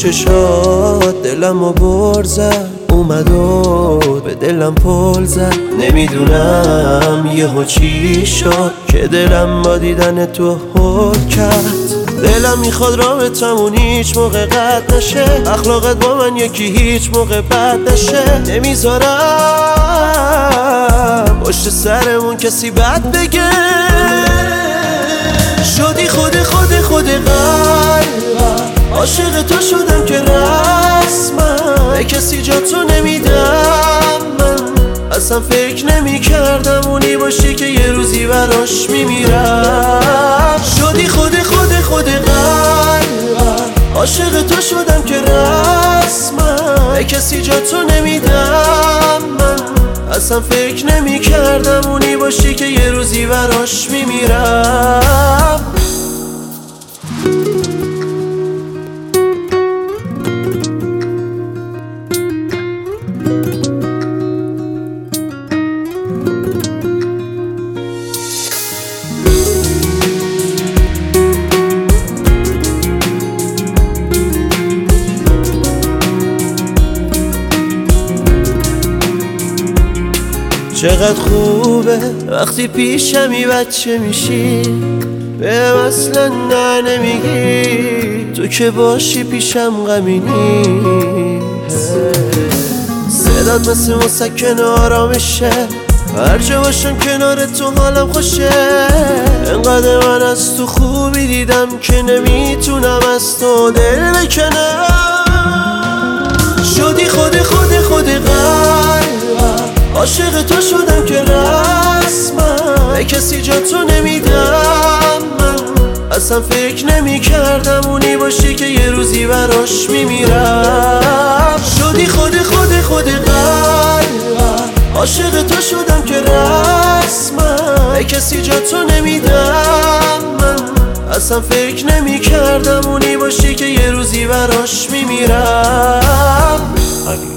چشات دلمو بر زد، اومد و به دلم پل زد. نمیدونم یهو چی شد که دلم با دیدن تو حل کرد. دلم میخواد رابطمون هیچ موقع قطع نشه، اخلاقت با من یکی هیچ موقع بد نشه. نمیذارم پشت سرمون کسی بد بگه. شدی خود قلبم، عاشق تو شدم که رسمم به کسی جا تو نمیدم. من اصلا فکر نمی کردم اونی باشی که یه روزی براش میمیرم. شدی خود قلبم، عاشق تو شدم که رسمم به کسی جا تو نمیدم. من اصلا فکر نمی کردم اونی باشی که یه روزی براش میمیرم. چقدر خوبه وقتی پیشمی بچه میشی، بهم اصلا نه نمیگی، تو که باشی پیشم غمی نیست. صدات مثل مسکن آرامشه، هر جا باشم کنار تو حالم خوشه. انقدر من از تو خوبی دیدم که نمیتونم از تو دل بکنم. شدی خود قلبم، عاشق تو شدم که رسمم به کسی جا تو نمیدم. من اصلا فکر نمی کردم اونی باشی که یه روزی براش میمیرم. شدی خود قلبم، عاشق تو شدم که رسمم به کسی جا تو نمیدم. من اصلا فکر نمی کردم اونی باشی که یه روزی براش میمیرم.